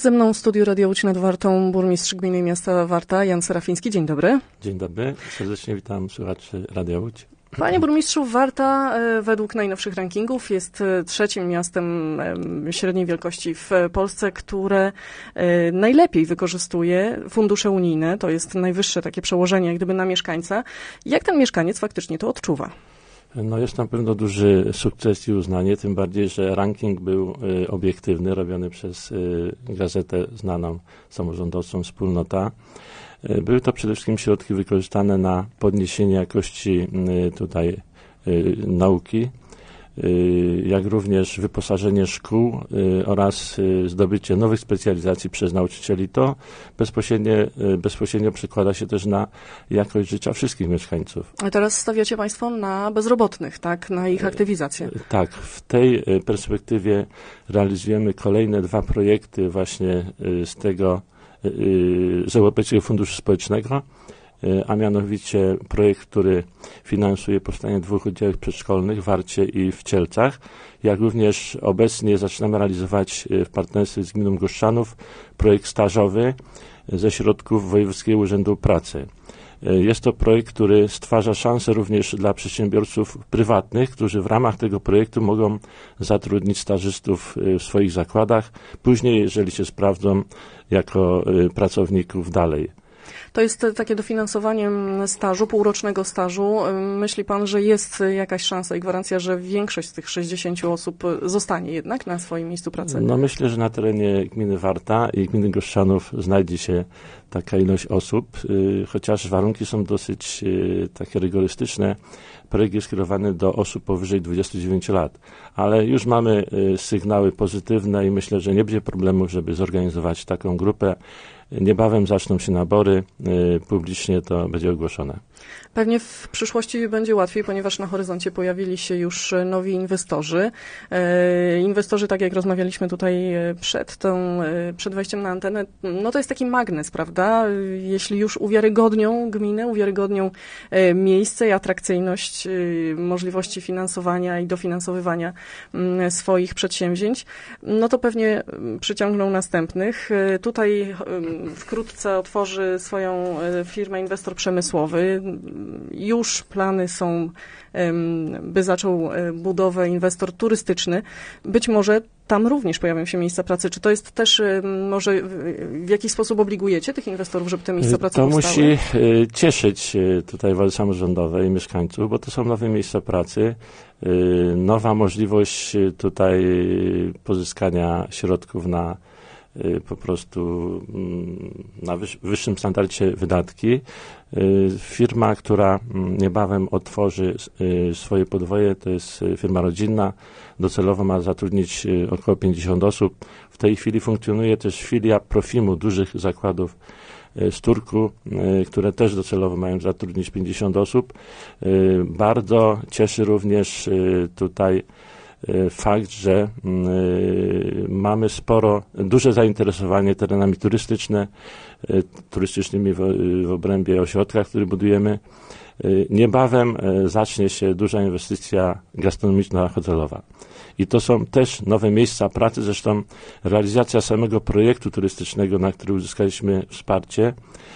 ze mną w studiu Radia Łódź nad Wartą burmistrz gminy i miasta Warta, Jan Serafiński. Dzień dobry. Dzień dobry. Serdecznie witam słuchaczy Radia Łódź. Panie burmistrzu, Warta według najnowszych rankingów jest trzecim miastem średniej wielkości w Polsce, które najlepiej wykorzystuje fundusze unijne. To jest najwyższe takie przełożenie jak gdyby na mieszkańca. Jak ten mieszkaniec faktycznie to odczuwa? No jest na pewno duży sukces i uznanie, tym bardziej, że ranking był obiektywny, robiony przez gazetę znaną samorządowcom Wspólnota. Były to przede wszystkim środki wykorzystane na podniesienie jakości tutaj nauki, jak również wyposażenie szkół oraz zdobycie nowych specjalizacji przez nauczycieli. To bezpośrednio przekłada się też na jakość życia wszystkich mieszkańców. A teraz stawiacie Państwo na bezrobotnych, tak? Na ich aktywizację. Tak, w tej perspektywie realizujemy kolejne 2 projekty właśnie z Europejskiego Funduszu Społecznego, a mianowicie projekt, który finansuje powstanie 2 oddziałów przedszkolnych w Warcie i w Cielcach, jak również obecnie zaczynamy realizować w partnerstwie z gminą Goszczanów projekt stażowy ze środków Wojewódzkiego Urzędu Pracy. Jest to projekt, który stwarza szansę również dla przedsiębiorców prywatnych, którzy w ramach tego projektu mogą zatrudnić stażystów w swoich zakładach, później, jeżeli się sprawdzą, jako pracowników dalej. To jest takie dofinansowanie stażu, półrocznego stażu. Myśli pan, że jest jakaś szansa i gwarancja, że większość z tych 60 osób zostanie jednak na swoim miejscu pracy? No myślę, że na terenie gminy Warta i gminy Goszczanów znajdzie się taka ilość osób, chociaż warunki są dosyć takie rygorystyczne. Projekt jest skierowany do osób powyżej 29 lat, ale już mamy sygnały pozytywne i myślę, że nie będzie problemu, żeby zorganizować taką grupę. Niebawem zaczną się nabory, publicznie to będzie ogłoszone. Pewnie w przyszłości będzie łatwiej, ponieważ na horyzoncie pojawili się już nowi inwestorzy. Inwestorzy, tak jak rozmawialiśmy tutaj przed wejściem na antenę, no to jest taki magnes, prawda? Jeśli już uwiarygodnią gminę, uwiarygodnią miejsce i atrakcyjność możliwości finansowania i dofinansowywania swoich przedsięwzięć, no to pewnie przyciągną następnych. Tutaj wkrótce otworzy swoją firmę inwestor przemysłowy. Już plany są, by zaczął budowę inwestor turystyczny. Być może tam również pojawią się miejsca pracy. Czy to jest też, może w jakiś sposób obligujecie tych inwestorów, żeby te miejsca pracy powstały? To musi cieszyć tutaj władze samorządowe i mieszkańców, bo to są nowe miejsca pracy, nowa możliwość tutaj pozyskania środków na po prostu na wyższym standardzie wydatki. Firma, która niebawem otworzy swoje podwoje, to jest firma rodzinna, docelowo ma zatrudnić około 50 osób. W tej chwili funkcjonuje też filia Profimu, dużych zakładów z Turku, które też docelowo mają zatrudnić 50 osób. Bardzo cieszy również tutaj fakt, że mamy duże zainteresowanie terenami turystycznymi w obrębie ośrodka, który budujemy. Niebawem zacznie się duża inwestycja gastronomiczna, hotelowa. I to są też nowe miejsca pracy, zresztą realizacja samego projektu turystycznego, na który uzyskaliśmy wsparcie,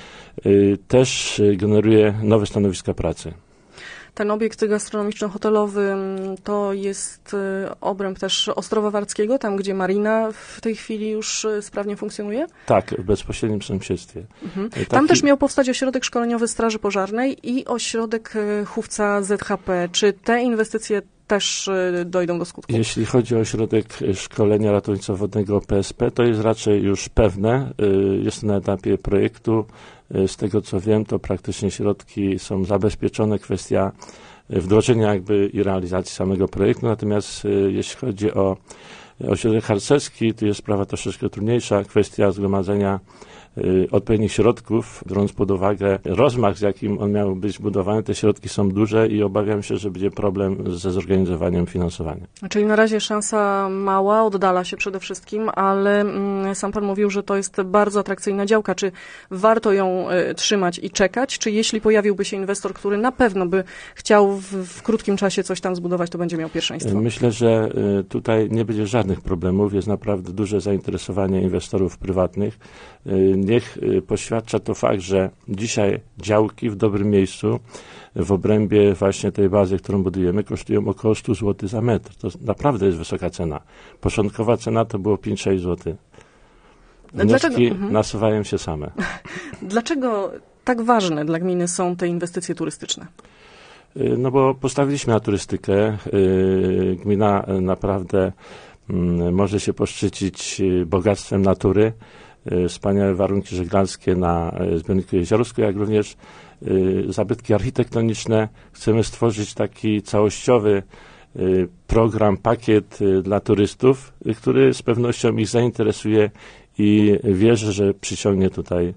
też generuje nowe stanowiska pracy. Ten obiekt gastronomiczno-hotelowy to jest obręb też Ostrowa Warckiego, tam gdzie marina w tej chwili już sprawnie funkcjonuje? Tak, w bezpośrednim sąsiedztwie. Tam też miał powstać ośrodek szkoleniowy Straży Pożarnej i ośrodek chówca ZHP. Czy te inwestycje też dojdą do skutku? Jeśli chodzi o ośrodek szkolenia ratownictwa wodnego PSP, to jest raczej już pewne. Jest na etapie projektu. Z tego co wiem, to praktycznie środki są zabezpieczone. Kwestia wdrożenia i realizacji samego projektu. Natomiast jeśli chodzi o ośrodek harcerski, to jest sprawa troszeczkę trudniejsza. Kwestia zgromadzenia odpowiednich środków, biorąc pod uwagę rozmach, z jakim on miał być budowany, te środki są duże i obawiam się, że będzie problem ze zorganizowaniem finansowania. Czyli na razie szansa mała, oddala się przede wszystkim, ale sam pan mówił, że to jest bardzo atrakcyjna działka. Czy warto ją trzymać i czekać, czy jeśli pojawiłby się inwestor, który na pewno by chciał w krótkim czasie coś tam zbudować, to będzie miał pierwszeństwo? Myślę, że tutaj nie będzie żadnych problemów. Jest naprawdę duże zainteresowanie inwestorów prywatnych. Niech poświadcza to fakt, że dzisiaj działki w dobrym miejscu, w obrębie właśnie tej bazy, którą budujemy, kosztują około 100 zł za metr. To naprawdę jest wysoka cena. Początkowa cena to było 5-6 zł. Wnioski nasuwają się same. Dlaczego tak ważne dla gminy są te inwestycje turystyczne? No bo postawiliśmy na turystykę. Gmina naprawdę może się poszczycić bogactwem natury. Wspaniałe warunki żeglarskie na zbiorniku Jeziorsku, jak również zabytki architektoniczne. Chcemy stworzyć taki całościowy program, pakiet dla turystów, który z pewnością ich zainteresuje i wierzę, że przyciągnie tutaj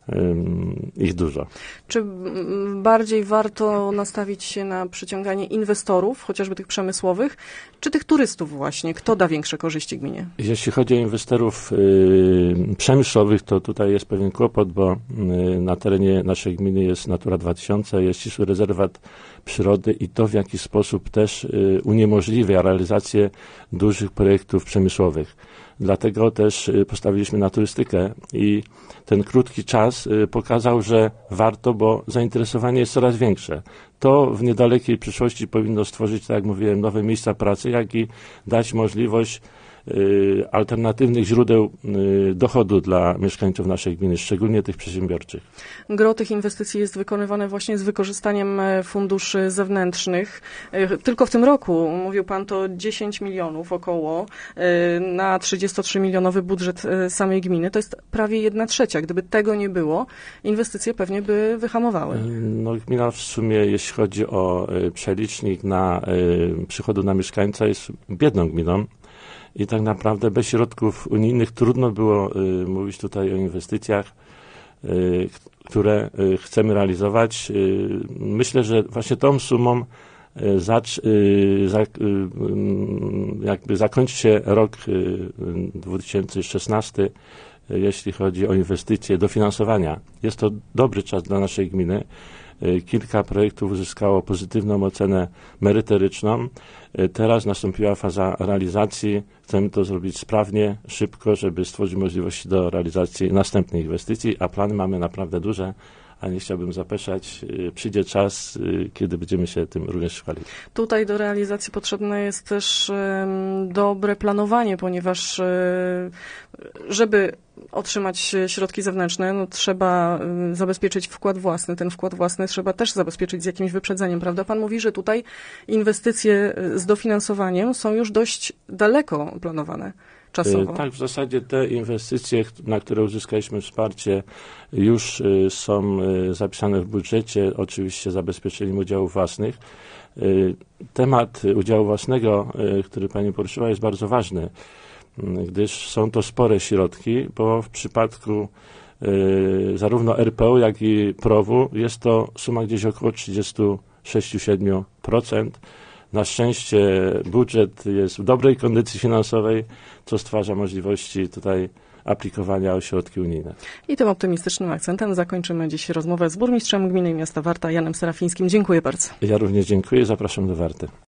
ich dużo. Czy bardziej warto nastawić się na przyciąganie inwestorów, chociażby tych przemysłowych, czy tych turystów właśnie? Kto da większe korzyści gminie? Jeśli chodzi o inwestorów przemysłowych, to tutaj jest pewien kłopot, bo na terenie naszej gminy jest Natura 2000, jest ścisły rezerwat przyrody i to w jakiś sposób też uniemożliwia realizację dużych projektów przemysłowych. Dlatego też postawiliśmy na turystykę i ten krótki czas pokazał, że warto, bo zainteresowanie jest coraz większe. To w niedalekiej przyszłości powinno stworzyć, tak jak mówiłem, nowe miejsca pracy, jak i dać możliwość alternatywnych źródeł dochodu dla mieszkańców naszej gminy, szczególnie tych przedsiębiorczych. Gros tych inwestycji jest wykonywane właśnie z wykorzystaniem funduszy zewnętrznych. Tylko w tym roku, mówił pan, to 10 milionów około na 33-milionowy budżet samej gminy. To jest prawie 1/3. Gdyby tego nie było, inwestycje pewnie by wyhamowały. No, gmina w sumie, jeśli chodzi o przelicznik na przychodu na mieszkańca, jest biedną gminą. I tak naprawdę bez środków unijnych trudno było mówić tutaj o inwestycjach, które chcemy realizować. Myślę, że właśnie tą sumą jakby zakończy się rok 2016, jeśli chodzi o inwestycje, dofinansowania. Jest to dobry czas dla naszej gminy. Kilka projektów uzyskało pozytywną ocenę merytoryczną. Teraz nastąpiła faza realizacji. Chcemy to zrobić sprawnie, szybko, żeby stworzyć możliwości do realizacji następnych inwestycji, a plany mamy naprawdę duże, a nie chciałbym zapeszać. Przyjdzie czas, kiedy będziemy się tym również chwalić. Tutaj do realizacji potrzebne jest też dobre planowanie, ponieważ żeby otrzymać środki zewnętrzne, no, trzeba zabezpieczyć wkład własny. Ten wkład własny trzeba też zabezpieczyć z jakimś wyprzedzeniem, prawda? Pan mówi, że tutaj inwestycje z dofinansowaniem są już dość daleko planowane czasowo. Tak, w zasadzie te inwestycje, na które uzyskaliśmy wsparcie, już są zapisane w budżecie. Oczywiście zabezpieczeniem udziałów własnych. Temat udziału własnego, który pani poruszyła, jest bardzo ważny, gdyż są to spore środki, bo w przypadku zarówno RPO, jak i PROW-u jest to suma gdzieś około 36-7%. Na szczęście budżet jest w dobrej kondycji finansowej, co stwarza możliwości tutaj aplikowania o środki unijne. I tym optymistycznym akcentem zakończymy dziś rozmowę z burmistrzem gminy i miasta Warta, Janem Serafińskim. Dziękuję bardzo. Ja również dziękuję, zapraszam do Warty.